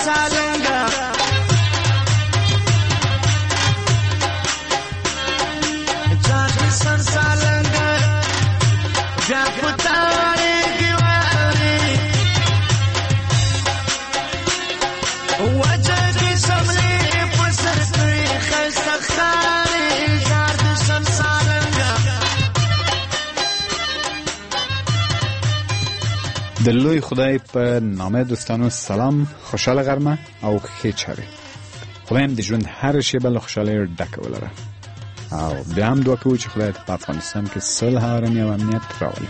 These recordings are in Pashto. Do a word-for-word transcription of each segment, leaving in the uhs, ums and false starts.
سالنګا ځان دې سن سالنګا بیا پټاړې ګوارې وجه دې سملې په سر کړې خسته خارې ځان دې سن سالنګا. د لوی خدای په نامه دوستانو سلام، خوشاله غرمه او ښې چارې. خدایم د ژوند هر شیبه له خوشحالۍ ډکه ولره او بیا هم دعا کوو چې خدای په افغانستان کې صلح، آرامي او امنیت راولي.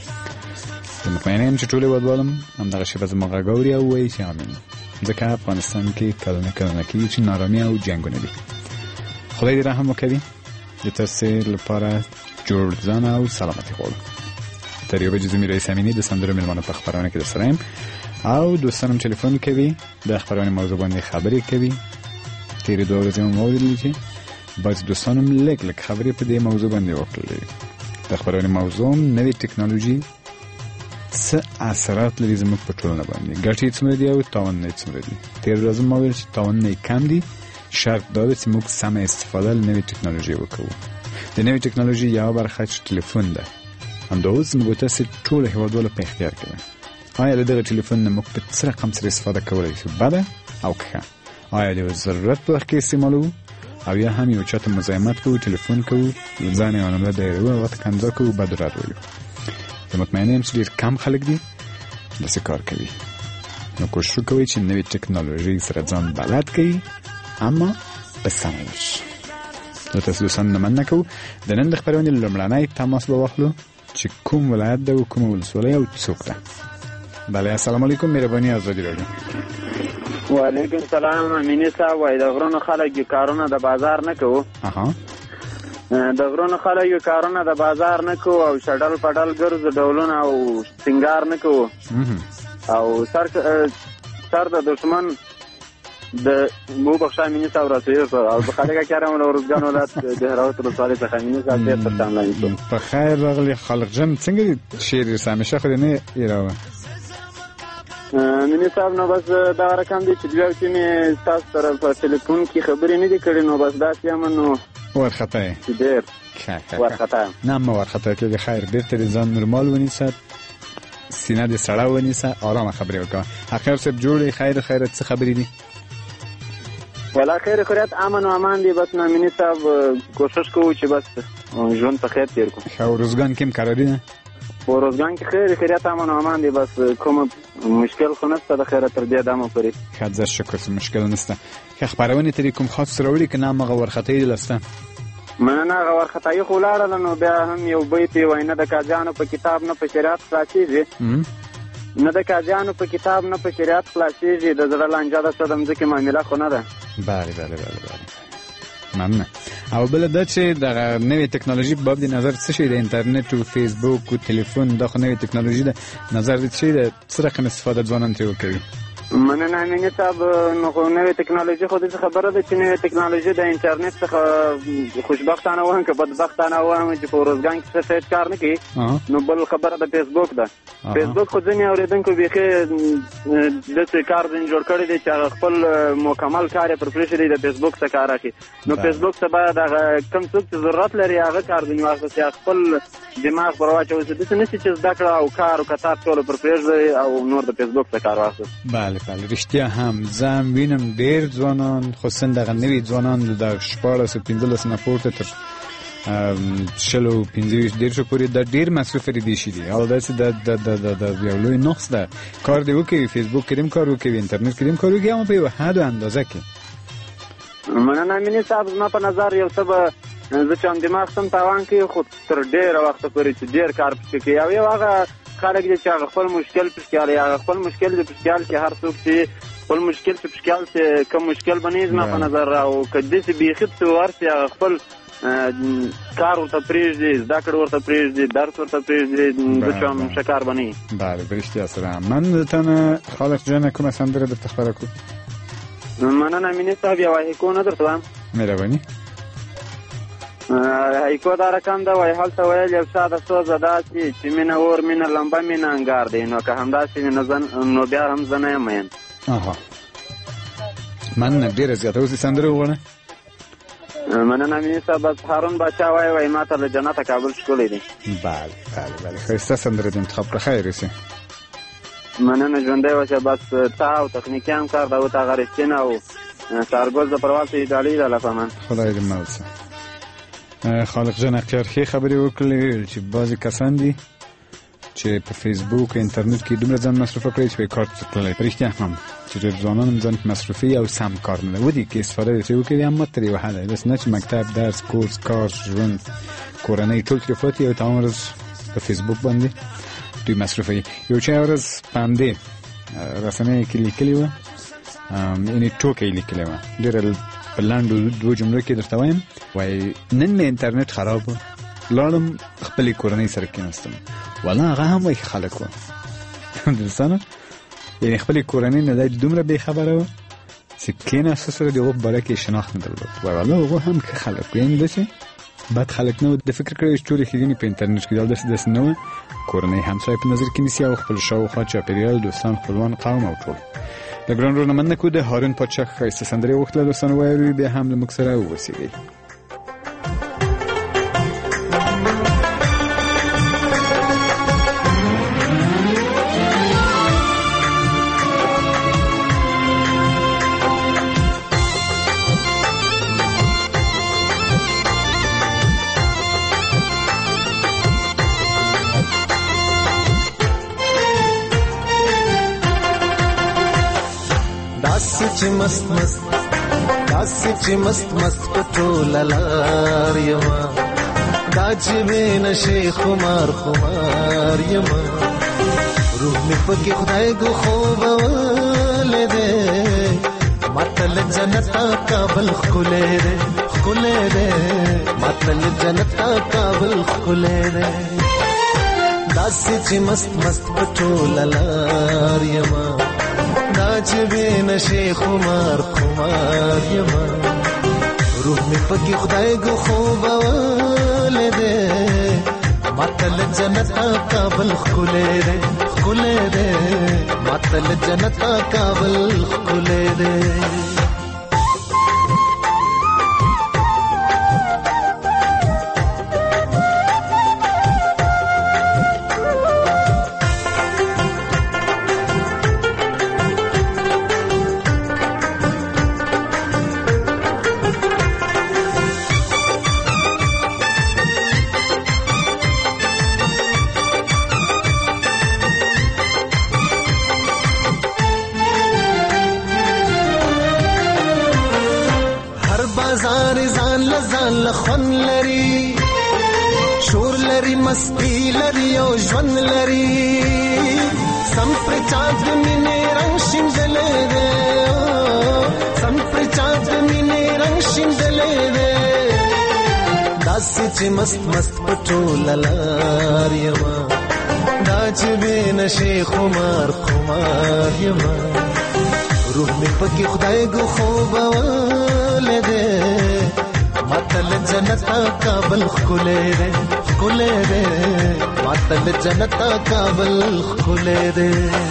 زه مطمئنه یم چې ټول هېوادوالم همدغه شیبه زموږ غږ اوري او وایي چې امین، ځکه افغانستان کې کله نه کله نه کېږي چې نارامي او جنګونه دي. خدای دې رحم وکړي. د تاسې لپاره جوړ ځان او سلامتي غواړو. تر یو بجې زمي رئیس امیني د سندرو مېلمانه په خپرونه کې درسره یم او دوستانم ټلیفون کوي، د خپرونې موضوع باندې خبرې کوي. تېرې دوه ورځې مو ولیدلې چې بعضې دوستانو م لږ لږ خبرې په دې موضوع باندې وکړلې. د خپرونې موضوع نوې ټکنالوژي څه اثرات لري زموږ په ټولنه باندې، ګټې یې څومره دي او تاوانونه یې څومره دي. تېره ورځ ما ویل چې تاوانونه یې کم دي، شرط دا ده چې موږ سمه استفاده له نوې ټکنالوژۍ وکړو. د نوې ټکنالوژۍ یوه برخه چې ټلیفون ده، همدا اوس موږ تاسې ټول هېوادوالو په اختیار کې ده. آیا له دغه ټلیفون نه موږ په څه رقم سره استفاده کولی شو، بده او که ښه؟ آیا د ضرورت په وخت کې استعمالوو او یا هم یو چا ته مزاحمت کوو، ټلیفون کوو، ځان یې معامله دایروو او ورته کنځا کوو، بد رد وایو؟ زه مطمئنه یم چې ډېر کم خلک دي داسې کار کوي. نو کوشش وکوئ چې نوې ټکنالوژۍ سره ځان بلد کړئ، اما په سمه لار. نو تاسو دوستان نه مننه کوو. د نن د خپرونې لومړنی تماس به واخلو چې کوم ولایت ده او کومه ولسوالۍ او څوک ده. بله، السلام علیکم، مهرباني ازادي راډیو. وعلیکم السلام. امینی صاحب وایي د غرونو خلک یو کارونه د بازار نه کوو. اها، د غرونو خلک یو کارونه د بازار نه کوو او شډل پډل ګرځو ډولونه او سنگار نه کوو او سر سر د دشمن د مو بخښه امینی صاحب راځي او د خلک کارم له ورځګان ولات د هراوت رسالې څخه امینی صاحب ډېر په تملاین شو. په خیر راغلی خلک جن. څنګه شعر سامشه خو نه ایراوه امینی صاحب؟ نو بس دا رقم دی چې دوی چې می تاسو سره په ټلیفون کې خبرې نه دي کړې، نو بس دا چې امنو ورخطا چې ډېر ورخطا نه ما ورخطا کې خیر بیرته ځان نورمال ونیسه، سینه دې سړه ونیسه، آرامه خبرې وکړه. اخر صاحب جوړې خیر خیرت څه خبرې دي؟ ولا خیر خیرت امن و امان دی. بس نو امینی صاحب کوشش کوو چې بس ژوند په خیر تیر کړو. ښه، روزګان کې هم قراري ده؟ په روزګان کې خیر خیرت امن و امان دی. بس کوم مشکل خو نشته د خیرت تر دې دمه پورې. ښه، زه شکر چې مشکل نشته. ښه، خپرونې ته دې کوم خاص راوړي که نه همغه ورخطایي دې لسته؟ مننه. هغه ورخطایي خو ولاړله، نو بیا هم یو بیت یې وایي نه د قاضیانو په کتاب نه په شریعت خلاصېږي، نه د قاضیانو په کتاب نه په شریعت خلاصېږي، د زړه لانجه ده څه د مځکې معامله خو نه ده. بله بله بله بله، مننه. او بله دا چې دغه نوې ټکنالوژي په باب د نظر څه شی د انټرنیټ او فیسبوک او تلیفون دا خو نوې ټکنالوژي ده، نظر دې څه شی ده، څه رقم استفاده ځوانان ترې وکوي؟ مننه امینی صاحب. نو خو نوې ټکنالوژي خو داسې خبره ده چې نوې ټکنالوژي د انټرنیټ څخه خوشبختانه وایم که بدبختانه وایم چې په روزګان کې څه سایټ کار نه کوي، نو بل خبره د فیسبوک ده. فیسبوک خو ځینې اورېدونکو بیخي داسې کار ځینې جوړ کړی دی چې هغه خپل مکمل کار یې پر پرېښی دی د فیسبوک څخه کار اخلي. نو فیسبوک څه باید هغه کوم څوک چې ضرورت لري هغه کار ځینې واخلي، خپل دماغ پر واچوي، داسې نه شي چې زده کړه او کار او کتاب ټوله پر پرېږدي او نور د فیسبوک څخه کار واخلي. بله بله، رښتیا هم زه هم وینم ډېر ځوانان، خصوصا دغه نوي ځوانان د شپاړس او پنځلس نه پورته تر شل او پنځه ویشت دېرشو پورې دا ډېر مصروفه دي شي دي. او داسې د یو لوی نقص ده، کار دې وکوي، فیسبوک کې هم کار وکوي، انټرنیټ کې هم کار وکوي، اما په یو حد او اندازه کې. مننه امینی صاحب. زما په نظر یو څه به زه چې هم دماغ سم تاوان کوي، خو تر ډېره وخته پورې چې ډېر کار پکې کوي. او یو هغه خلک دي چې هغه خپل مشکل پشکیالي، هغه خپل مشکل دې پشکیال کې هر څوک چې خپل مشکل چې پشکیال چې کوم مشکل بنې زما په نظر او که داسې بیخي څه ورسي هغه خپل کار ورته پرېږدي، زده کړه ورته پرېږدي، درس ورته پرېږدي، د چا هم ښه کار بنوي. بله، په رښتیا سره. من درته نه خالق جانه کومه سندره درته خپره کړو؟ مننه امینی صاحب. یوه هیکو نه درته وایم؟ مهرباني. هیکو دا رقم ده، وایي هلته ویل یو چا د سوزه داسې چې مینه اور مینه لمبه مینه انګار دی، نو که همداسې نو بیا هم زه نه یم مین. اها، حتما ډېره زیاته اوس سندره وغواړه. مننه مینې صاحب. بس هارون باچا وایي وایي ما ته له جنته کابل ښکلی دی. بله بله بله ښایسته سندره دې انتخاب کړه. خیر اوسې. مننه ژوندی اوسه. بس تا او تخنیکیان کار دا وته هغه رښتین او سارګل د پرواز ایدالي ده لکه من. خدای دې مل شه. خالق جان اختیار ښې خبرې وکړلې چې بعضې کسان دي چې په فیسبوک او انټرنیټ کې دومره ځان مصرفه کړی چې په کار تللی. په رښتیا هم چې ډېر ځوانان هم ځان مصرفي او سم کار نه ده ودي کې استفاده ترې وکړي اما تر یوه حده. داسې نه چې مکتب درس کورس کار ژوند کورنۍ ټول ترې فاتي او تمام ورځ په فیسبوک باندې دوی مصرفوي. یو چا یوه ورځ په همدې رسنیو کې لیکلي وه، یعنې ټوکه یې لیکلې وه ډېره په لنډو دوو جملو کې درته وایم. وایي نن مې انټرنیټ خراب و، لاړم خپلې کورنۍ سره کېناستم، والله هغه هم وایي خلک وه درسانه، یعنې خپلې کورنۍ نه دی دومره بې خبره وه چې کېناسته سره د هغو په باره کې شناخت نه درلود. وایي والله هغو هم ښه خلک وو، یعنې داسې بد خلک نه وو. د فکر کړی چې ټولې ښېګڼې په انټرنیټ کې دا داسې داسې نه وه. کورنۍ همسایه په نظر کې نیسي او خپل شاوخوا چاپېریال دوستان خپلوان قوم او ټول. د ګران ورونه مننه کوو. د هارون پاچا ښایسته سندرې وغوښتله دوستانو واورئ، بیا هم له موږ سره واوسېږئ. چې مست مست داسې چې مست مست پټوله لار یما، دا چې بې نشې خمار خمار یما، روح مې پکې خدای ګو خوبولی دی، ماته له جنته کابل ښکلی دی ښکلی دی، ماته له جنته کابل ښکلی دی، داسې چې مست مست پټوله لار یما، دا چې بې نشې خمار خمار یما، روح مې پکې خدای ګو خوبولی دی، ماته له جنته کابل ښکلی دی ښکلی دی، ماته له جنته کابل ښکلی دی. لخن لري شور لري مستی لري او ژوند لري، سم پر چاند مینې رنگ شیندلې دی، سم پر چاند مینې رنگ شیندلې دی، داسې چې مست مست پټوله لار یما، دا چې بې نشې خمار خمار یما، روح مې پکې خدای ګو خوبولی دی، ماته له جنته کابل ښکلی دی ښکلی دی، ماته له جنته کابل ښکلی دی.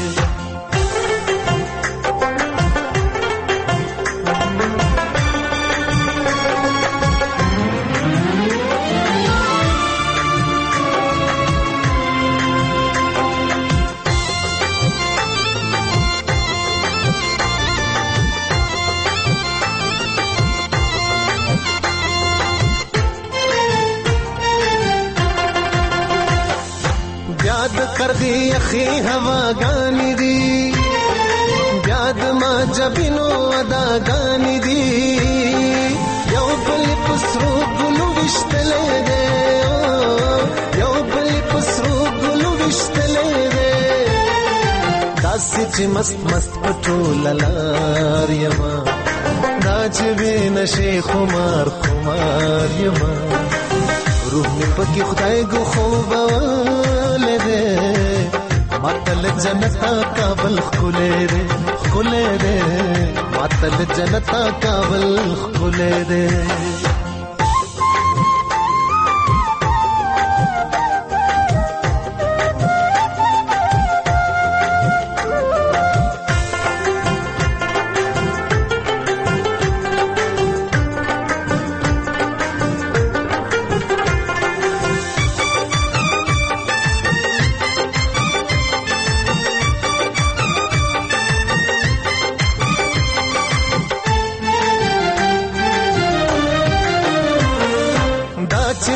کرغی اخی هواګانی دی، بیا د ما جبینو اداګانی دی، یو بل پسرو ګلو وشتلې دی، یو بل پسرو ګلو وشتلې دی، داسې چې مست مست پټوله لار یما، دا چې بې نشې خمار خمار یما، روح مې پکې خدای ګو خوبولی دی، ماته له جنته کابل ښکلی دی ښکلی دی، ماته له جنته کابل ښکلی دی.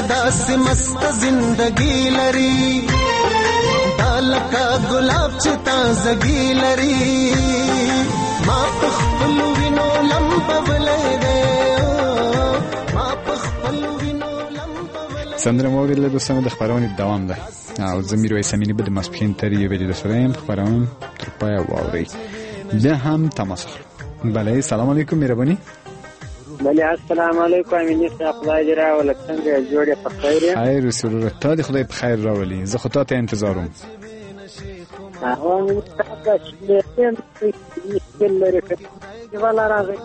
داسې مست زندگی لري دالکا ګلاب چې تازګي لري ما په خپل وینو لمبولې ده ما په خپل وینو لمبولې. سندره مو ویل دوستانو د خبرونې دوام ده او زه میرویس امینی به د ماسپښین تر یوې بجې د سره یم خبرونه تر پایه واورئ. بیا هم تماس اخلو. بله سلام علیکم مهرباني. بله السلام علیکم امینی صاحب خدای دې راولي څنګه جوړې په خیر یې؟ خیر وسوره ته دې خدای په خیر راولي. زه خو تا ته انتظار وم. هغه مې تاسو چې مشکل لري ولا راځي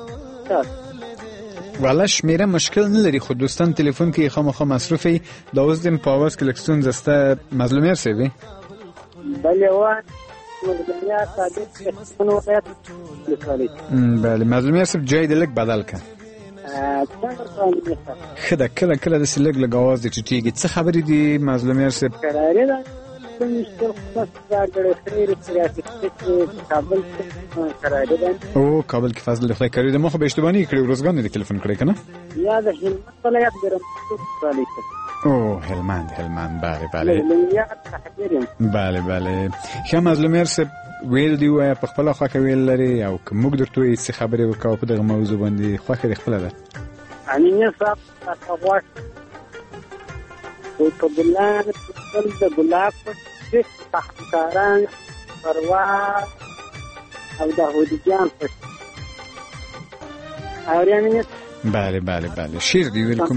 والا شمیره مشکل نه لري خو دوستان تلیفون کې خامخا مصرفي دا اوس د پاورس کلکسون زسته مظلومیت سوي بله وای مظلومیت صادق څنګه وایي بله مظلومیت سب جای د لک بدل ک خدا کله کله د سلګ لګ आवाज د ټیټیږي څه خبرې دي مظلومیت سب قرارې ده کابل او کابل کې فضل خدای کړی د مخ به اشتباهي کړی ورزګان دې ټلیفون کړی کنه یا د هلمند ولایت ګرم او هلمند هلمند بله بله بله بله ښه مظلومیت سب ویل دی وای په خپل خوا کې ویل لري او کوم درته څه خبرې وکاو په دغه موضوع باندې خو کې خپل ده اني صاحب تاسو او په ګلان په ګلاب په تخکاران پروا او د هودجان په اورینه بله بله بله شیر دی ویلکم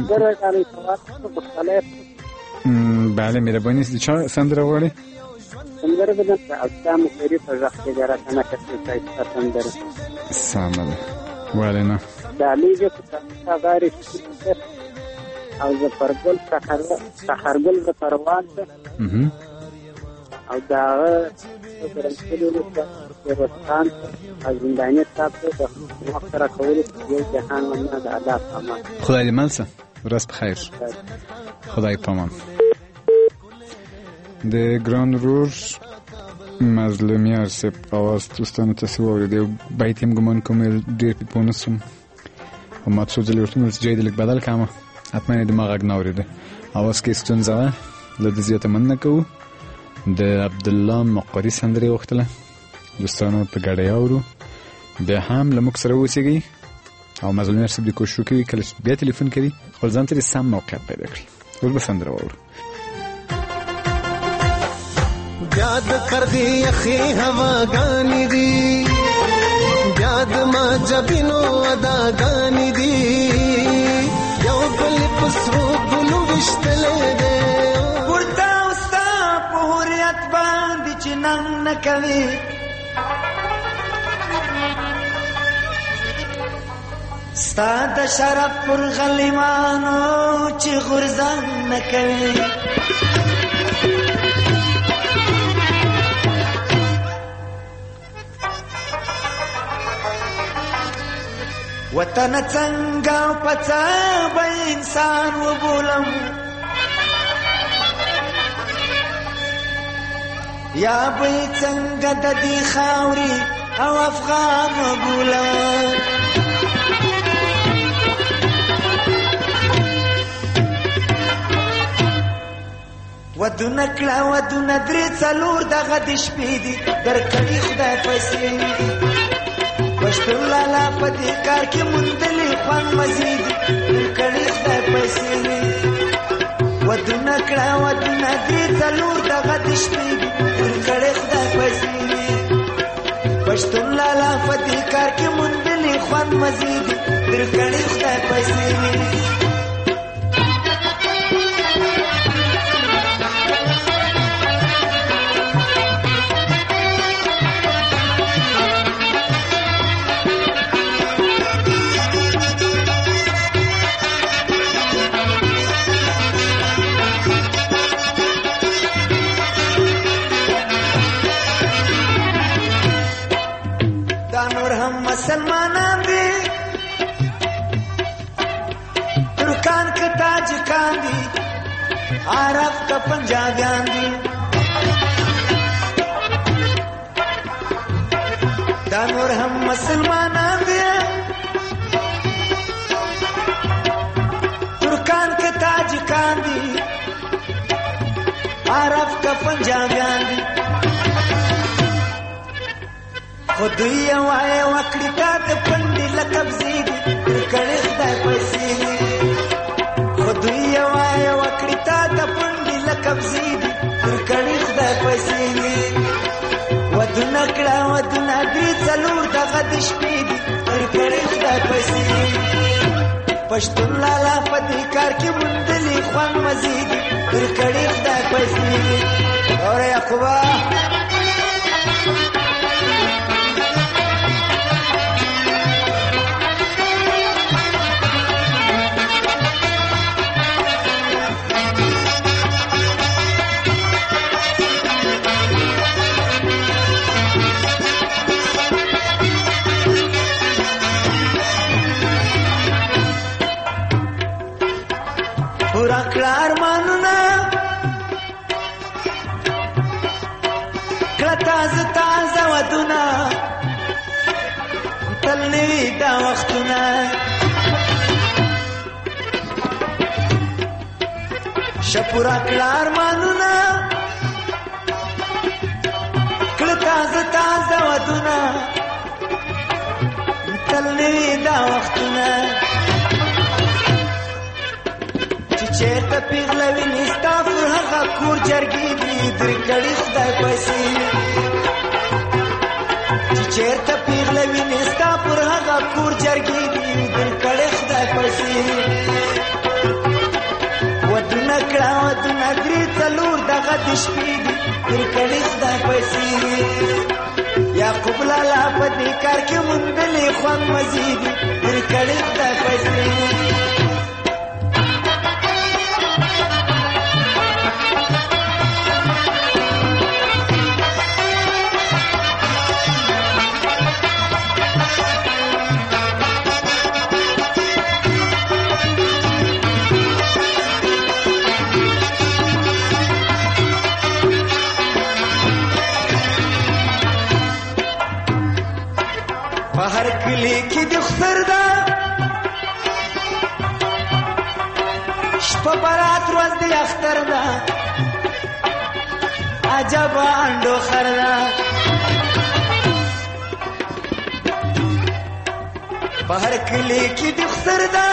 بله مهرباني چا سندره وړي سندره بدن اقسام خیری پر وخت کې راځنه کړی سندره سامله ولنه دالیږي په غاری او د پرګل سحر سحرګل د پروان او دا درنګلو د ورستان او زندانیت تاسو د وخت را کول یو جهان ونه د الله پامان خدای دې منسه ورځ بخیر خدای پامان. د ګران رور مظلومیار سپ آواز دوستانو تاسو واورئ بیت هم ګمان کوم ډېر په پونسم او ماته ځل ورته چې جای دې بدل کامه حتما دې ما غږ نه اورېده اواز کې ستونزه وه له دې زیاته مننه کوو. د عبدالله مقری سندرې وختله دوستانو په ګډه اورو بیا هم له موږ سره اوسېږئ او مظلومیار صاحب دې کوشش وکړي کله چې بیا تلیفون کوي خپل ځان ته سم موقعیت پیدا کړي. اوس به سندره واورو. یاد کر دی اخی ہوا گانی دی یاد ما جبینو ادا گانی دی یو گل پسرو گلو وشتلے دے ورتا استا پوریت باندې چې نن نکوي ستا د شرف پر غلیمانو چې غرزان نکوي وطن څنګه پڅا به انسان وبولم یا به څنګه د دې خاوري او افغان وبولم ودونه کړه ودونه درې څلور دغه د شپې دي درکړي خدای پیسې پښتون لالا په دې کار کې مندلې خوان مزید کړي خدای پیسې ودونه کړه ودونه دې څلور دغه د شپې دي کړي خدای پیسې پښتون لالا په دې کار کې مندلې خوان مزید کړي خدای پیسې مسلمانان دي ترکان کا تاجکان دي عرب کا پنجابیان دي دا نور هم مسلمانان دي ترکان کا تاجکان دي خو دوی یې وایه وکړي تا د پنډې له قبضې دي تر کړې خدای پیسې دي خو دوی یې وایه وکړي تا د پنډې له قبضې دي تر کړې خدای پیسې دي ودونه کړه ودونه درې څلور دغه د شپې دي تر کړې خدای پیسې دي پښتون لالا په دې کار کې موندلې خوند مزې دي تر کړې خدای پیسې دي اوره یعقوبه پورا کړه ارمانونه کړه تازه تازه ودونه تل نوي دا وختونه شه پورا کړه ارمانونه کړه تازه تازه ودونه تل نوي دا وختونه چېرته پیغله وینې ستا پر هغه کور جرګې دي درې کړي خدای پیسې چې چېرته پیغله وینې ستا پر هغه کور جرګې دي درې کړي خدای پیسې ودونه کړه ودونه درې څلور دغه د شپې دي درې کړي خدای پیسې یعقوب لالا په دې کار کې موندلې خوند مزې دي درې کړي خدای پیسې هر کلی کې د خسر ده شپه برات ورځ د اختر ده عجب انډو خر ده په هر کلی کې د خسر ده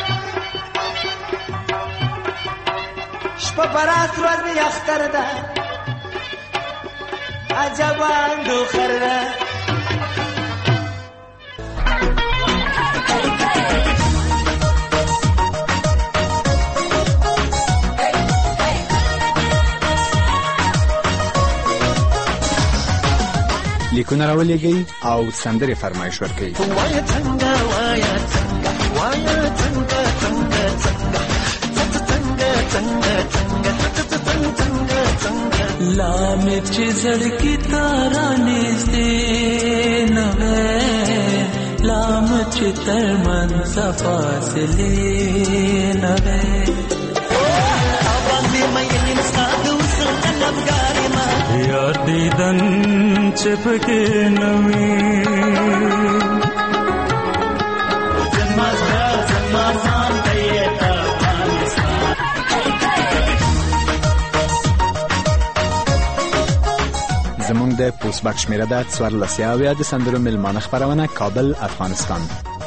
شپه برات ورځ د اختر ده عجب انډو خر ده لیکونه راولېږئ او سندرې فرمایش ورکړئ. وایه څنګه وایه څنګه وایه څنګه څنګه څنګه څنګه څنګه څنګه څنګه څنګه لا مې چې زړګي تارا نږدې نه وې لا مې چې تر من فاصلې نه وې باندې مې انسان دوسر طلبګارې ما یار دیدن چپکے نوی زماز را زمازان دیتا افغانستان زمونږ د پوسټ باکس شمیره ده څوارلس اویا د سندرو میلمانه خپرونه کابل افغانستان.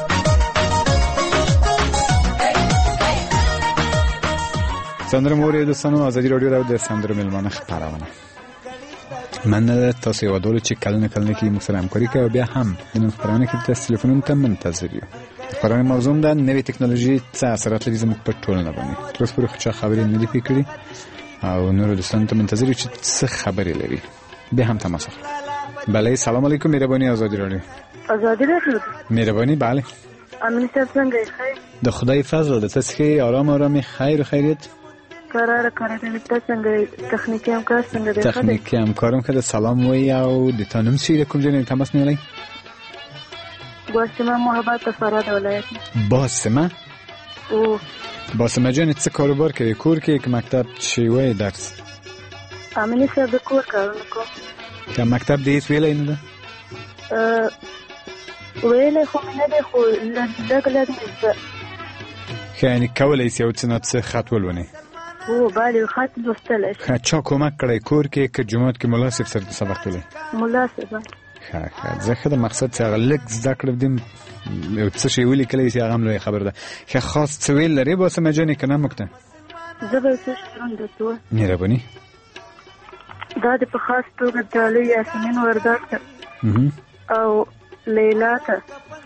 سندرو مورې دوستانو ازادي رادیو ده د سندرو میلمانه خپرونه. من تاسو یو ډول چې کله نه کله کې موږ سره همکاري کوي او بیا هم د نن خبرونه کې تاسو ټلیفونونو ته منتظر یو. خبرونه موضوع ده نوې ټکنالوژي څه اثرات لري زموږ په ټولنه باندې. تر اوسه پورې څه خبرې نه دي پکړي او نور دوستانو ته منتظر یو چې څه خبرې لري. بیا هم تماس وکړئ. بله سلام علیکم مهرباني آزادی رادیو. آزادی رادیو. مهرباني بله. امین صاحب څنګه خیر؟ د خدای فضل د تاسو آرام آرام خیر خیریت. قرار قرار دې څنګه تخنیکی همکار څنګه دی؟ تخنیکی همکارم که سلام وی او د تانم چی کوم ځای تماس نیولای؟ باسمه محبت فراد ولایت. باسمه؟ او باسمه جان چه کاروبار کردی؟ کور که یک مکتب چی وی درس؟ امینی صاحب کور کارونه کوم. که مکتب دیت ویلای نه ده؟ ویلای خو نه ده خو لږ لږ ده. یعنی کولای سی او څه خط ولونی؟ او بله خط لوستلی شي. چا کمک کړی کور کې که جماعت کې ملا صاحب سره سبق ویلی؟ ملا صاحب. ښه ښه زه ښه د مقصد څه هغه لږ زده کړه دیم یو څه شی ولیکلی چې هغه هم لویه خبره ده. ښه خاص څه ویل لرې باسمه جانې که نه موږ ته؟ زه به یو څه شعرونه درته ووایم. مهرباني. دا د په خاص توګه ډالۍ یاسمین وردګ ته او لیلا ته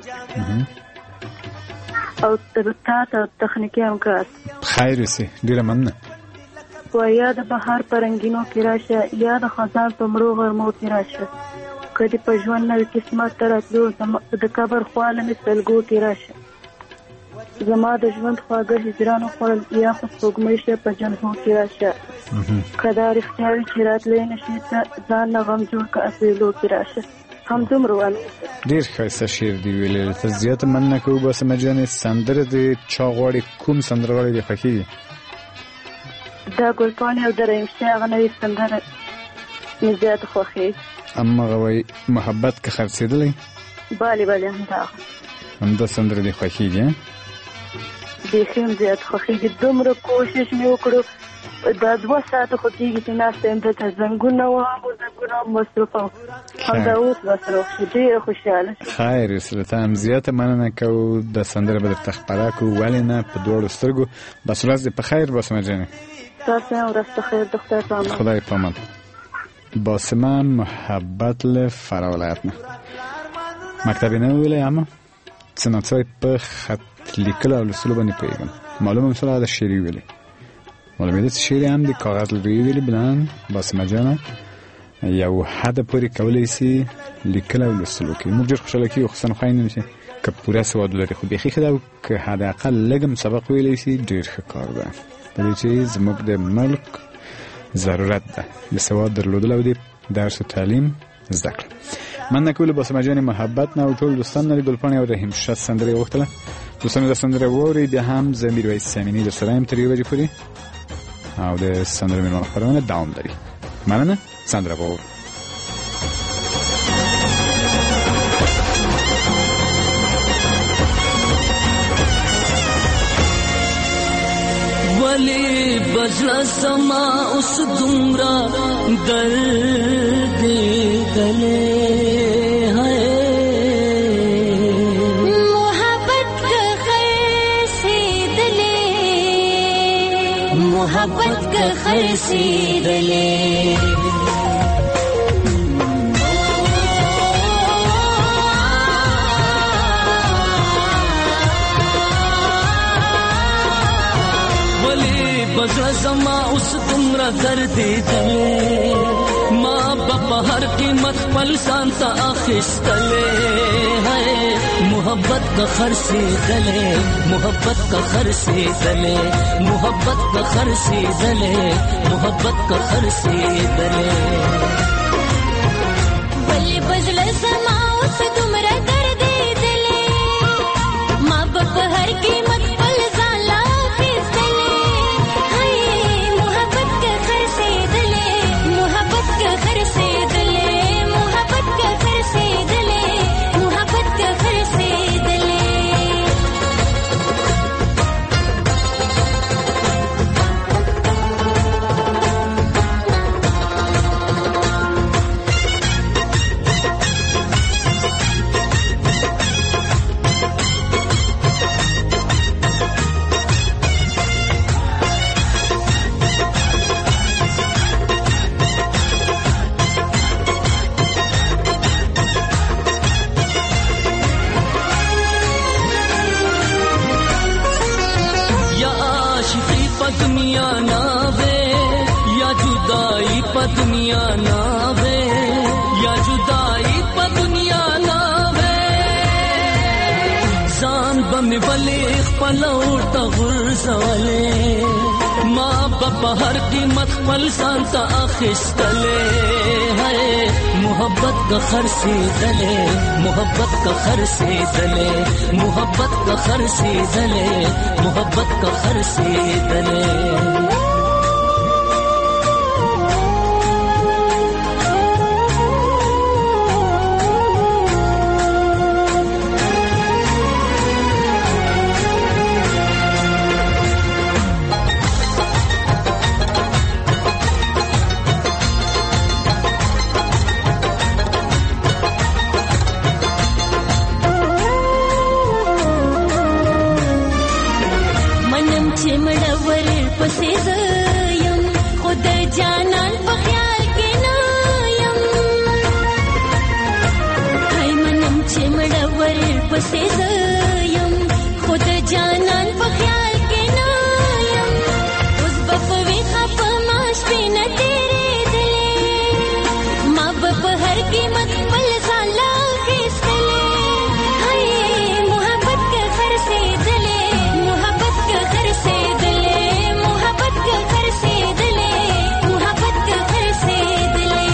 او تا ته تخنیکي همکار. خیر اوسې، ډېره مننه. و یا د بهار په رنګینو کې راشه یا د خزان په مړو غرمو کې راشه، که دې په ژوند نوي قسمت ته راتلو د قبر خواله مې سلګو کې راشه. زما د ژوند خواږه هجران وخوړل یا خو سپوږمۍ شه په جنحو کې راشه، که دا رښتیا وي چې راتلی نشي ته ځان نه غم جوړ که اپریلو کې راشه. همدومره وایي. ډېر ښایسته شعر دی ویلی. ته زیاته مننه کوو باسمه جانې. سندره دې چا غواړي؟ کوم سندرغاړی دې خوښېږي؟ دا ګلپاڼې او د رحیم شاه هغه نوې سندره مې زیاته خوښېږي. همغه وایي محبت که خرڅېدلی؟ بالې بالې همدغه همدا سندره دې خوښېږي؟ بیخي هم زیات خوښېږي. دومره کوشش مې وکړو دا دوه ساعته خو کېږي چې ناسته یم دلته زنګونه وهم او زنګونه هم مصروفه وم. همدا اوس بس روغ شو، ډېره خوشحاله شوم. خیر اوسه، ته هم زیاته مننه کوو. دا سندره به درته خپره کوو، ولې نه په دواړو سترګو. بس ورځ دې په خیر باسمه جانې. تاسو هم ورځ په خیر. د خدای په امان. خدای په امان. باسمه محبت له فرا ولایت نه. مکتب یې نه ویلی اما څه ناڅه په خط لیکلو او لوستلو باندې پوهېږم. معلومه مثلا هغه د شعري ویلي معلومه چې شعر هم د کاغذ لري ویلي بلان باسمه جانه یو حد پورې کولی شي لیکل او لوستلو کې. موږ ډېر خوشحاله کېږو خصوصا خویندې چې که پوره سواد ولري، خو بیخي ښه ده که حداقل لږ هم سبق ویلی شي ډېر ښه کار ده. په دې چې زموږ د ملک ضرورت ده د سواد درلودل او د درس و تعلیم زده کړه. مننه کوو له باسمه جانې محبت نه او ټول دوستان نه د ګلپاڼې او رحیم شاه سندره یې وغوښتله. دوستانو دا سندره واورئ، بیا هم زه میرویس سامینی در سره یم تر یو بجې پورې او د سندره مېلمانه خپرونه دوام لري. مننه. سندره واورو. ولی بجلا سما اوس دومره درد دلې محبت کا خرسیدلے ولی بزر زما اس تمرا درد دلے ماں باپا ہر قیمت پل سانتا آخستلے ہے محبت کا خرسی دلے محبت کا خرسی دلے محبت کا خرسی دلے محبت کا خرسی دلے بلی بجل سما اس تمرا درد دلے ماں باپ ہر قیمت پل سانتا آخستلے ہے محبت کا خرسی دلے محبت کا خرسی دلے محبت کا خرسی دلے محبت کا خرسی دلے دنیا ناوے یا جدائی پا دنیا ناوے یا جدائی پا دنیا ناوے زان بمی بلیخ پلوٹا غرزوالے ماں باپا ہر قیمت پل سانتا آخستلے ہے محبت کا خرسی دلے محبت کا خرسی دلے محبت کا خرسی دلے محبت کا خرسی دلے چې مړور پسې زیم خود جانان په خیال کې نه یم هی منم چې مړور پسې زیم خود جانان په خیال کې نه یم اوس به په ویښه په ما شپې نه تېرېدلې ما به په هر قیمت خپل ځان لا اخیستلې هی محبت که خرڅېدلې محبت که خرڅېدلې محبت که خرڅېدلې محبت که خرڅېدلې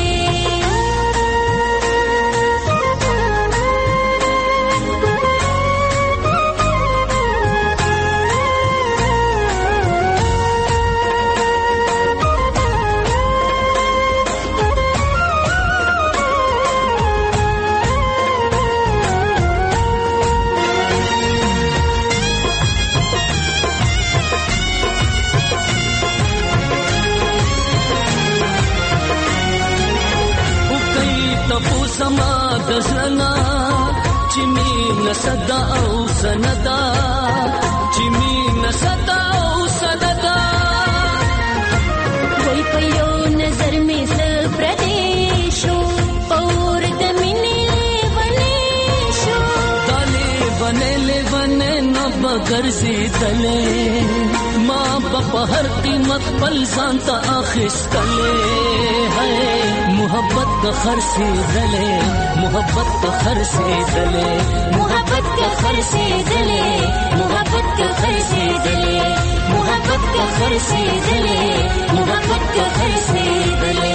سما دزلنا چمی نصدا او سندا چمی نصدا او سندا وای په یو نظر می سپردیشو پور د مینې ونې شو دالې ونې لونه نو بغرزي تلې ما په هر قیمت بل ځان ته اخیستلې ہے محبت کا خرڅې دلې محبت کا خرڅې دلې محبت کا خرڅې دلې محبت کا خرڅې دلې محبت کا خرڅې دلې محبت کا خرڅې دلې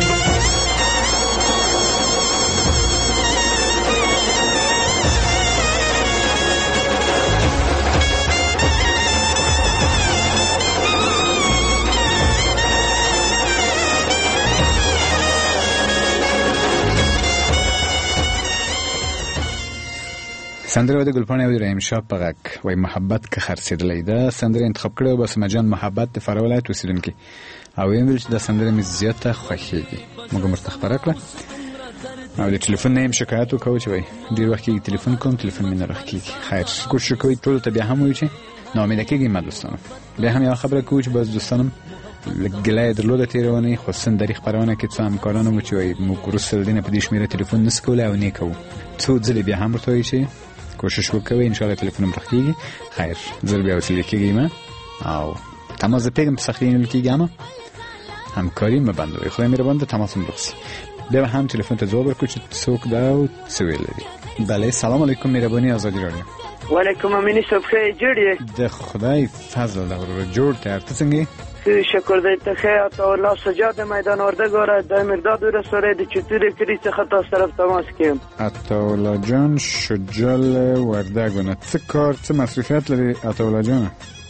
سندره د ګلپاڼې او رحیم شاه په غږ وای محبت که خرڅېدلی ده سندره انتخاب کړې وه بسمه جان محبت د فراه ولایت اوسېدونکي او ویې ویل چې دا سندره مې زیاته خوښېږي موږ هم ورته خپره کړه او د ټلیفون نه یې شکایت وکړو چې وای ډېر وخت کېږي تلیفون کوم تلیفون مې نه راښکېږي خیر کوشش کوئ ټولو ته بیا هم وایو چې ناامیده کېږئ مه دوستانو بیا هم یوه خبره کوو چې باز دوستانم لږ ګیله یې درلوده تېره اونۍ خصوصا دري خپرونه کې څو همکارانو مو چې وایي موږ وروسته له دې نه په دې شمېره تلیفون نسو کولی او نه یې کوو څو ځلې بیا هم ورته وایي چې کوشش وکوئ انشاءالله تلیفون هم راښکېږي خیر زر بیا وسیله کېږئ مه او تماس د پیغام په سختۍ نیول کېږي اما همکاري مه بندوئ خدای مهربان ده تماس هم بخسي بیا به هم تلیفون ته ځواب ورکړو چې څوک ده او څه ویل لري بله سلام علیکم مهرباني آزادي راډیو وعلیکم امینی صاحب ښه جوړ یې د خدای فضل ده ورور جوړ ته ته څنګه شکر دی ته ښه عطاالله سجاد میدان وردګاره د مرداد ولسوالۍ د چتورې کلي څخه تاسو طرف تماس کوم عطاالله جان شجال وردګونه څه کار څه مصروفیت لري عطاالله جان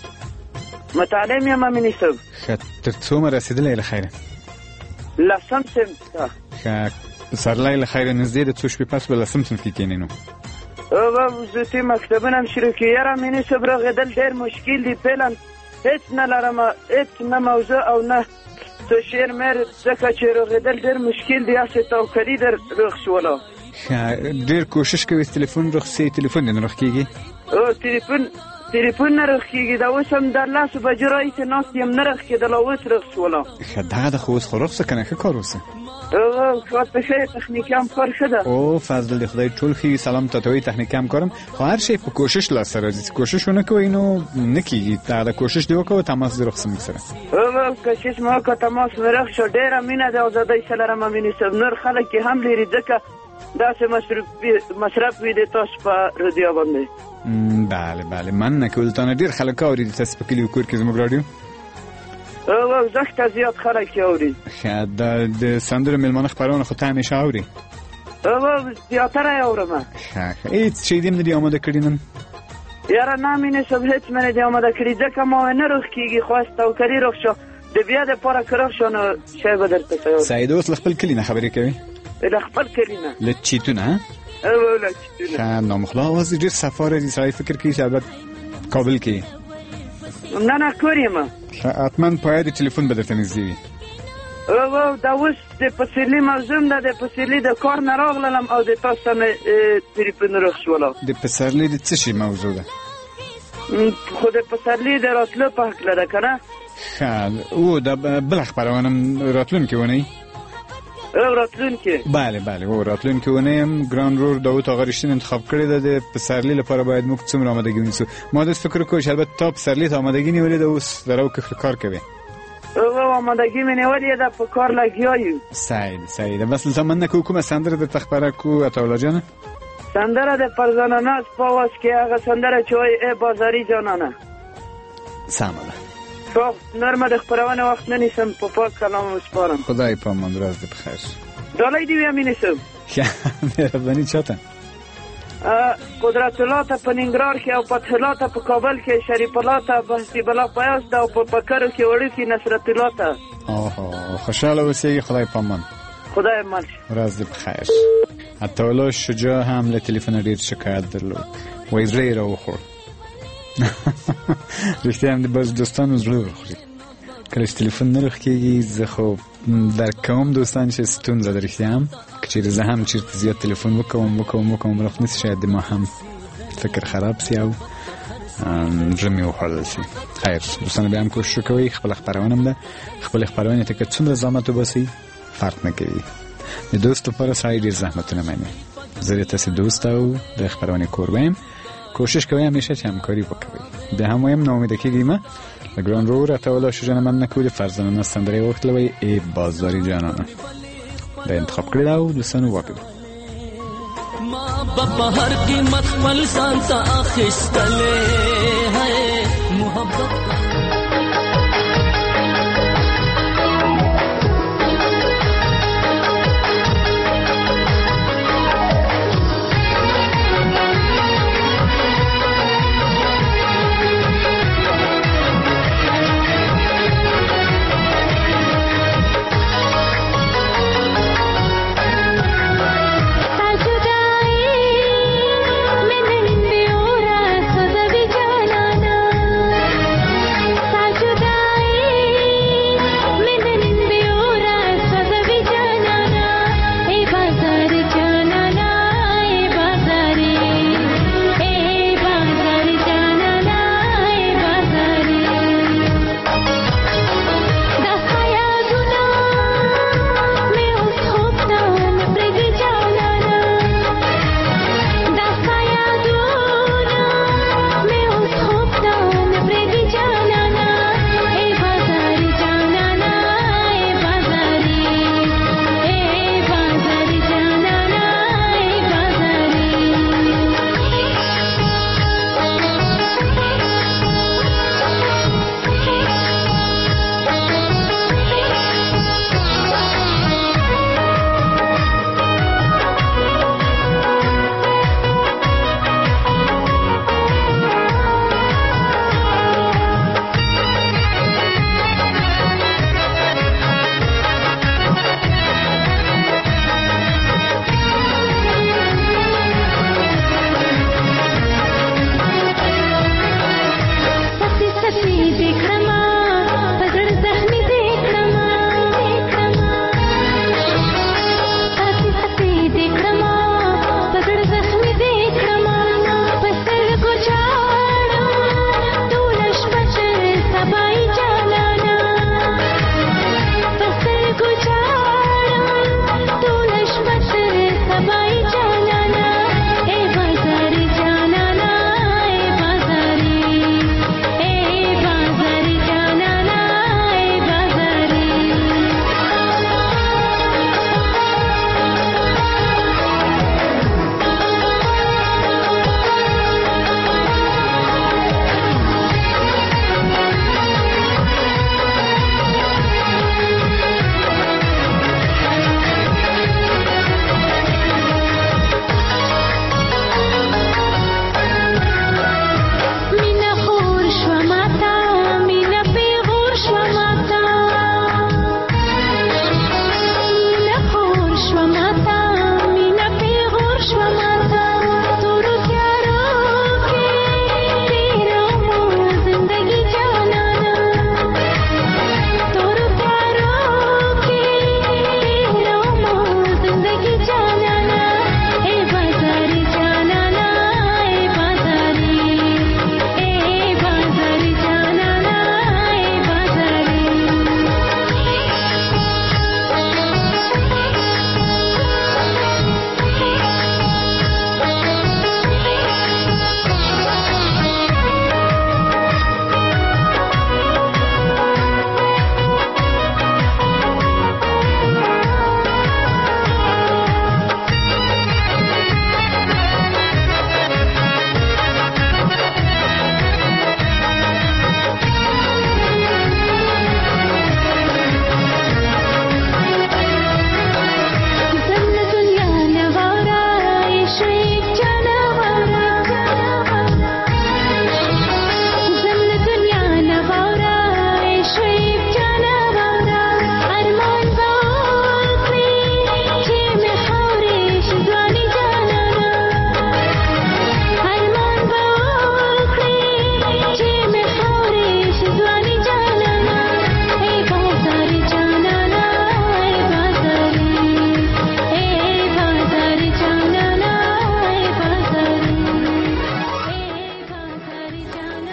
متعلم یم امینی صاحب ښه تر څومره رسېدلی له خیره لسم صنف ته ښه پسرلی له خیره نږدې د څو شپې پس به لسم صنف کې کښېنې نو او وزوتي مکتبونه هم شروع کړي یاره امیني صاحب رغېدل ډېر مشکل دي فعلا هیڅ نه لرم هیڅ نه موضوع او نه څه شعر مېر ځکه چې رغېدل ډېر مشکل دي هسې توکلي در رغ شوله ډېر کوشش کوي تلیفون رغ سي تلیفون دې نه رغ کېږي او تلیفون تلیفون نه رغ کېږي دا اوس هم در لسو بجو راهیسې ناست یم نه رغ کېدله اوس رغ شوله ښه دغه ده خو اوس خو رغ شه که نه ښه کار اوسه کار په ښه تخنیکي همکار ښه ده او فضل د خدای ټول ښه سلام ته ته وایي تخنیکي همکارم خو هر شی په کوشش لاسته راځي چې کوشش ونه کوئ نو نه کېږي دغه کوشش دې وکړو تماس دې رخ موږ سره او کوشش مې وکړه تماس مې رخ شو ډېره مینه د ازادۍ سره لرم امیني صاحب نور خلک یې هم لري ځکه داسې مصرف وي د تاسو په رادیو باندې بله بله مننه که ولتانه ډېر خلک اوري تاسو په کلي و کور کې زموږ راډیو او زښته زیات خلک یې اوري ښه د سندرو مېلمانه خپرونه خو ته همیشه اوري او زیاتره یې اورم ښه ښه هېڅ شی دې هم نه دي آماده کړي نن یاره نه مینې صاحب هېڅ مې نه دي آماده کړي ځکه ما نه رخ کېږي خو هسې توکلي رخ شو د بیا دپاره که رخ شو نو شی به درته کوم سعید اوس له خپل کلي نه خبرې کوي له خپل کلي نه له چیتونه او له چیتونه ښه نامخلا اواز ډېر صفا راځي سړی فکر کوي چې البته کابل کې نه نه کور یم حتما باید تلیفون به درته نږدې وي او دا اوس د پسرلي موضوع ده د پسرلي د کار نه راغلم او د تاسو مې تلیفون رخ شوله د پسرلي د څه شي موضوع ده خو د پسرلي د راتلو په هکله ده که نه؟ ښه او د بله خپرونه راتلونکې اونۍ او راتلونکې بله بله او راتلونکې اونۍ هم ګران رور داود آقا رښتین انتخاب کړی ده د پسرلي لپاره باید موږ څومره آمادګي ونیسو. ما داسې فکر کوم چې البته تا پسرلي ته آمادګي نیولې ده، اوس در او کار کوې؟ او آمادګي مې نیولې ده، په کار لګیا یو. صحیح ده صحیح ده. بس لزمن نکو کومه سندره درته خپره کو عطاالله جانه؟ سندره د فرزانه ناز په آواز کې هغه سندره چې وایي ای بازاري جانانه. سمه ده. خب نرمه د خپرونې وخت نه نیسم، په پاک کلام وسپارم. خدای پامان، ورځ دې بخیر. ډالۍ دې ویې نیسم. مهرباني چاته؟ قدرت الله ته په ننګرهار کې او فتح الله ته په کابل کې، شریف الله ته حسیب الله فیاض ته او په پکرو کې وړوکي نصرت الله ته. اوهو خوشحاله اوسئ. خدای پامان. خدای مل. ورځ دې بخیر. عطاالله شجاع هم له تلیفون ډېر شکایت درلود، وایي زړه یې راوخوړ. رښتیا هم د بعضو دوستانو زړه ورخوري کله چې تلیفون نه روغ کېږي. زه خو درک کوم دوستان چې ستونزه ده رښتیا هم، که چېرې زه هم چېرته زیات تلیفون وکوم وکوم وکوم روغ نه شي، شاید د ما هم فکر خراب سي او زړه مې وخوړل سي. خیر دوستانو، بیا هم کوشش وکوئ. خپله خپرونه هم ده، خپلې خپرونې ته که څومره زحمت وباسئ فرق نه کوي. د دوست لپاره سړی ډېر زحمتونه مني. زه د تاسې دوست او د خپرونې کوربه یم. کوشش کوئ همیشه چې همکاري وکوئ. بیا هم وایم ناامیده کېږئ مه. د ګران ورور عطاالله شجاع نه مننه کوو. د فرزانه ناز سندره یې وغوښتله، وایي ای بازاري جانانه. دا انتخاب کړې ده او دوستانو واقع ما په هر قیمت خپل ځان ته اخیستلې ہے محبت. जुदाई में दिन भी हो रहा सदा भी जा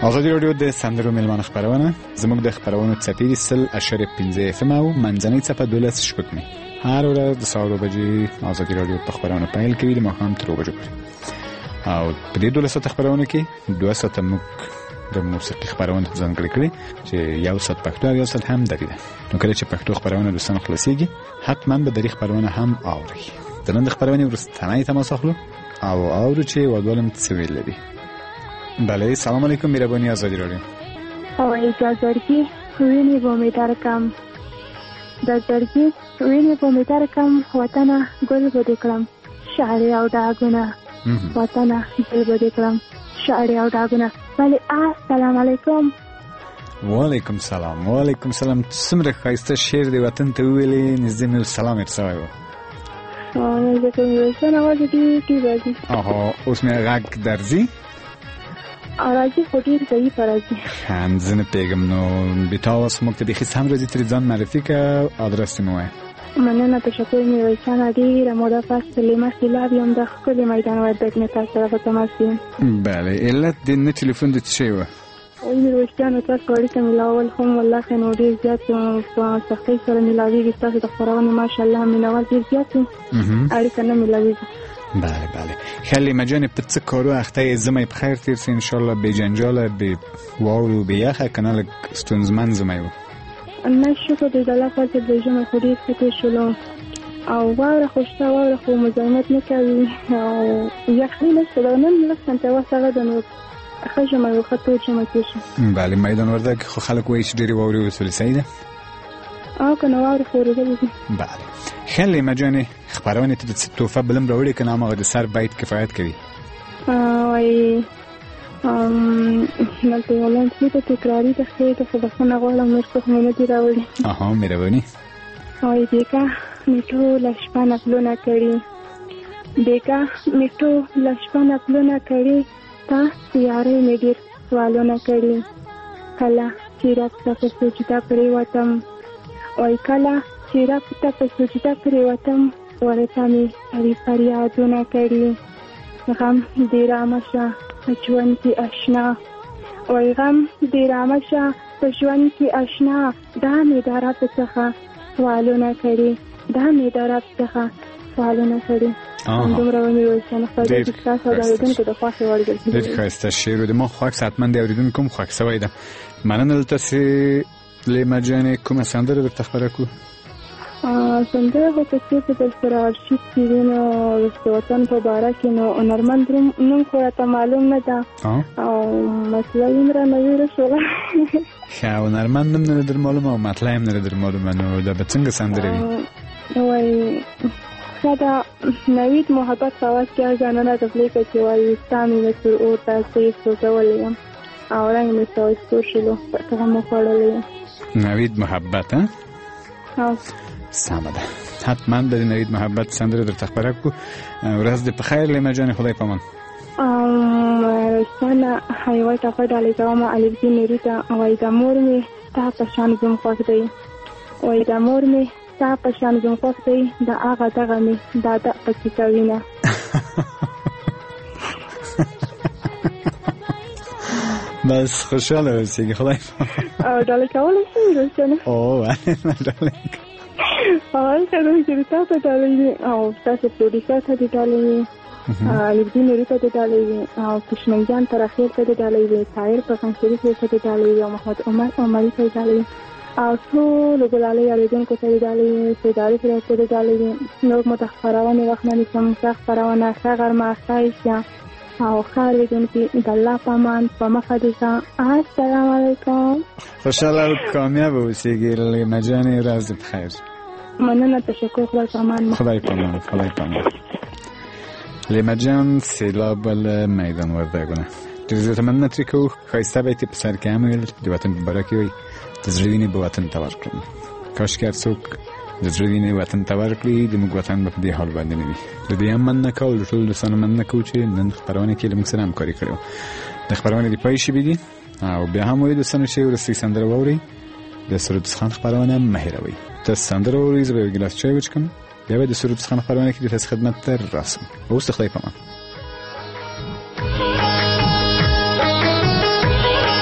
ازادي رادیو د سندرو ملمان خبرونه زموږ د خبرونو څپې سل اشاره پنځه اف ام او منځنۍ څپه دولس شپږمې هر ورځ د ساعت بجې ازادي رادیو په خبرونه پیل کوي د ماښام تر بجو پورې او په دې دولس خبرونه کې دوه ساعته موږ د موسیقي خبرونه ځانګړي کړي چې یو ساعت پښتو او یو ساعت هم دري ده. نو کله چې پښتو خبرونه د سن خلاصيږي حتما به دري خبرونه هم اوري. د نن خبرونه ورستنی تماس اخلو او اورو چې ودولم څه ویل دي. بله سلام علیکم میربانی آزادی رادیو. آقای جزارگی خوینی با میترکم جزارگی خوینی با میترکم وطن گل بدکلم شعری او داغونه وطن گل بدکلم شعری او داغونه. بله السلام علیکم. وعلیکم سلام وعلیکم سلام. څومره ښایسته شعر دی وطن ته ویلې نږدې مې سلام ارسوی و. آه نږدې مې وسن اواز دی کی راځي. آها اوس مې غږ درځي. راځي خو ډېر ضعیف راځي. هم زه نه پوهېږم نو بې تا اوس موږ ته بیخي سم راځي ترې ځان معرفي کړه ادرس دې مې ووایه. مننه تشکر میرویسانه ډېره موده پس سلیمه سیلاب یم د ښکلي میدان وردګ نه تاسو سره په تماس یم. بله علت د نه تلیفون د څه شی وه؟ وایي میرویسیانو تاسو اړیکه میلاول خو والله ښه نو ډېر زیات په سختۍ سره میلاوېږي. ستاسو د خپرونې ماشاءالله مینوال ډېر زیات وي اړیکه نه میلاوېږي. بله بله خیلی مجانی په څه کارو اخته زمای په خیر تیر سي ان شاء الله به جنجال به واورو به یخه کنال ستونزمن زمای و نه شکر دې الله پاک دې جمع خوري ته شلو او واوره خوشته واوره خو مزاحمت نه کوي او یخنی نشته دا نن لکه څنګه وسره د نو خجه مې وختو چې مې کېشه. بله میدان وردګ خو خلک وایي چې ډېرې واورې وسولې سیده آه کنه واورې خورېدلې دي. بله خیلی مجانی خبرونه ته د توفه بلم راوړي کنه هغه د سر بیت کفایت کوي. وای ام ملته ولن څه ته تکراری ته څه ته بخښنه غواړم نو څه مې نه دی راوړي. اها مهرباني. وای دیکا میټو لښپانه پلونه کړی دیکا میټو لښپانه پلونه کړی تا سیاره مې ډېر سوالونه کړی کله چې راځه په سوچتا پرې وتم وای کله چې راځه په سوچتا پرې وتم ورته مې هرې فریادونه کړي غم دې رامشه په ژوند کې اشنا وای غم دې رامشه په ژوند کې اشنا دا مې د رب څخه سوالونه کړي دا مې د رب څخه سوالونه کړي. دومره ونې وایسنه خدای دې تاسو د اوریدونکو د خوښې وړ ګرځي. ډېر ښایسته شعر د ما خوښ ساتمن د اوریدونکو هم خوښ سوی ده. مننه دلته چې لیما جانې کومه سندره درته خپره کړو؟ سندره خو که چېرته در سره ارشیف کې وي نو د وطن په باره کې نو هنرمند نوم خو راته معلوم نه ده او مطلع یې هم رانه ویره شوله. ښه هنرمند نوم نه در معلومه او مطلع هم نه در معلومه نو دا به څنګه سندره وي؟ وایي ښه ده نوید محبت په اواز کې هغه ځانونه تفلیح کړه چې وایي ستا مینه تر اور تاسې سوځولی یم او رنګ مې سوی سپور شلو څنګه مو خوړلی یم. نوید محبت ها؟ ها سمه ده حتما د نوید محبت سندره درته خپره کړو. ورځ دې په خیر لیما جانې خدای په امان. رسانه حیوای ټاپه ډالۍ کومه الفدین نوري ته وایي د مور مې ستا په شان زم خوښ دی وایي د مور مې ستا په شان زم خوښ دی د هغه دغه مې دا د پکې کوینه. بس خوشحاله اوسېږي خدای او ډالۍ کولی شي رسانه او ډالۍ اول خبرې چې تاسو ته ډالۍ او تاسو پروډوسر ته ډالۍ الفدین نوري ته ډالۍ او کشمن جان تر اخر ته ډالۍ طاهر پسند شریف ته ډالۍ او محمد عمر عمري ته ډالۍ او ټول ګلالۍ اوریدونکو ته ډالۍ سیداري ته ډالۍ. نور متخبرونه وخت نه کوم څه خبرونه ښه غرمه ښایسته او خیر اوریدونکو د الله په امان په مخه دي. السلام علیکم. خوشحاله او کامیاب اوسېږئ لیما جانې ورځ دې په خیر. مننه تشکر خدای په امان. خدای په امان خدای په امان. لیما جان سیلاب له میدان وردګونه ډېر زیاته مننه ترې کوو. ښایسته به یې په سر کې هم ویل د وطن په باره کې وایي د زړه وینې به وطن ته ورکړم. کاشکې هر څوک د زړه وینې وطن ته ورکړي د موږ وطن به په دې حال باندې نه وي. د دې هم مننه کوو له ټولو دوستانو مننه کوو چې نن خپرونه کې له موږ سره همکاري کړې وه. د خپرونې د پای شوي دي او بیا هم وایي دوستانو چې وروستۍ سندره واورئ د سرودوس خان خپرونه مه هېروئ. تاسو سندره واورئ زه به یو ګیلاس چای وچښم بیا به د سرودوس خان خپرونه کې د تاسو خدمت ته راسم. اوس د خدای په امان.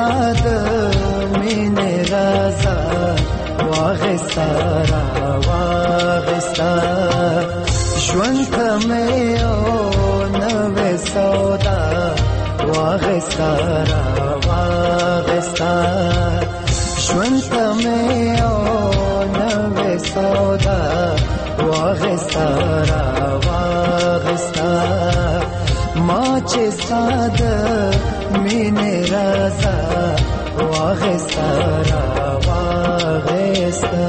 ساد مين رازا واغستا را واغستا ژوند ته مې یو نوې سودا واغستا را واغستا ژوند ته مې یو نوې سودا واغستا را واغستا ما چې ساد مینې رازا واغستا را واغستا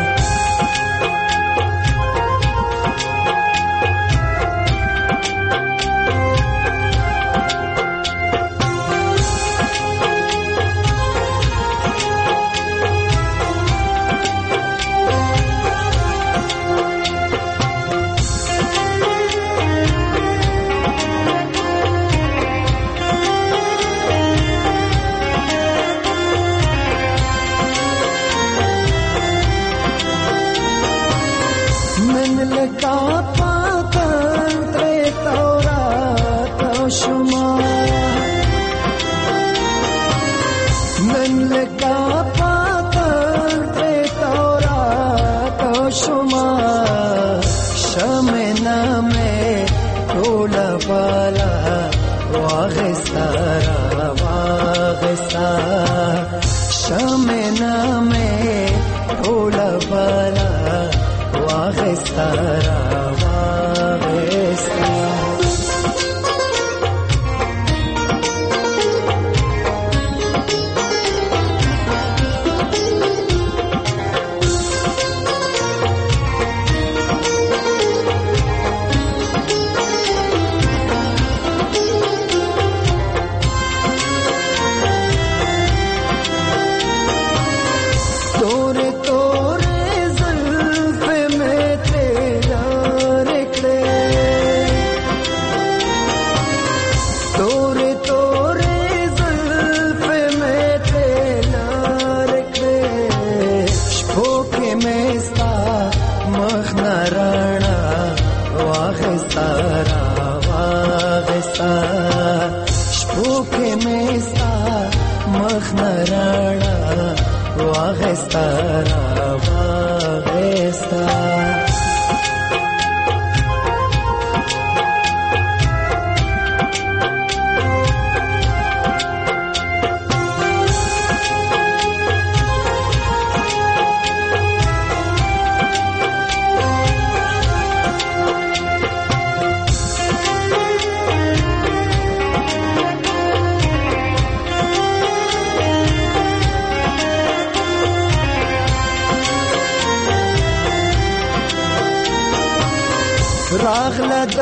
راغله د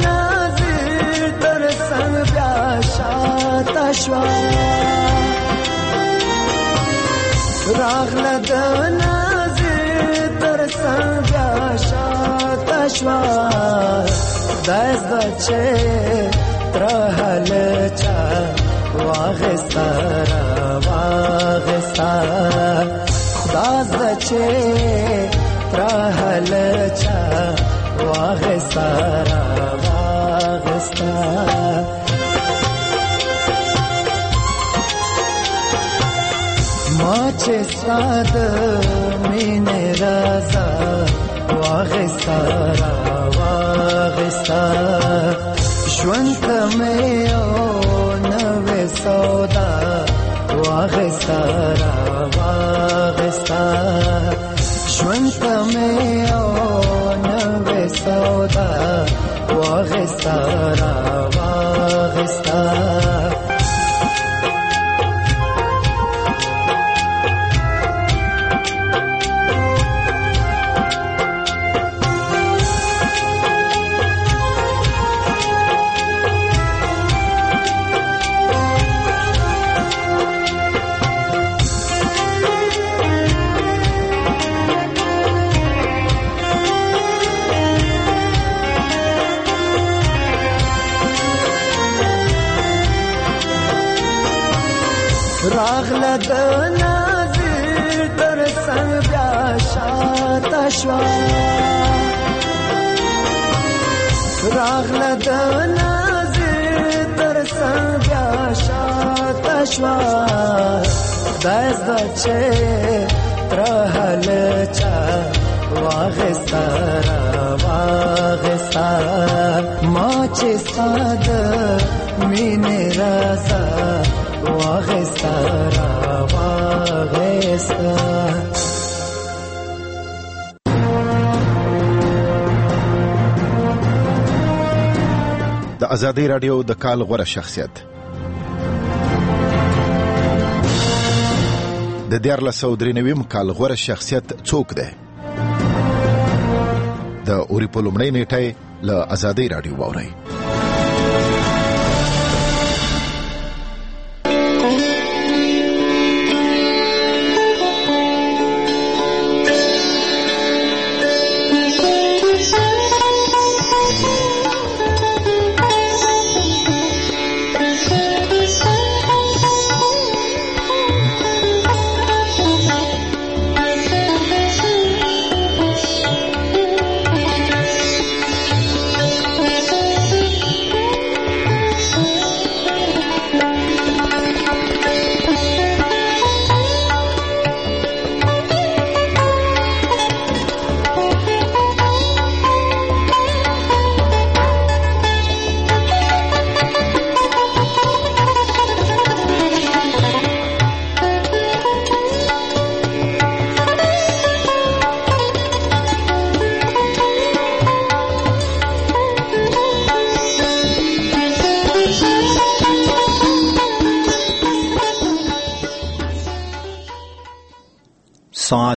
نازر تر څنګ بیا شاته شوه راغله د نازر تر څنګ بیا شاته شوه خدای زده چې تره هلچا واغسته را واغسته خدای زده چې تره هلچا واغستا را واغستا ما چې ساد مینې رازا واغستا را واغستا ژوند ته مې یو نوې سودا واغستا را واغستا ژوند ته مې یو سودا واغستا را واغستا راغله د نازر تر څنګ بیا شاته شوه راغله د نازر تر څنګ بیا شاته شوا داس بچه ترحل چا واغستارا واغستار ما چې ساد مینه راسا واغستارا واغستار. د ازادي رادیو د کال غوره شخصیت د دیارلس سوه درې نوي کال غوره شخصیت څوک دی؟ د اوري په لومړۍ نیټه له ازادي رادیو واورئ. ساعت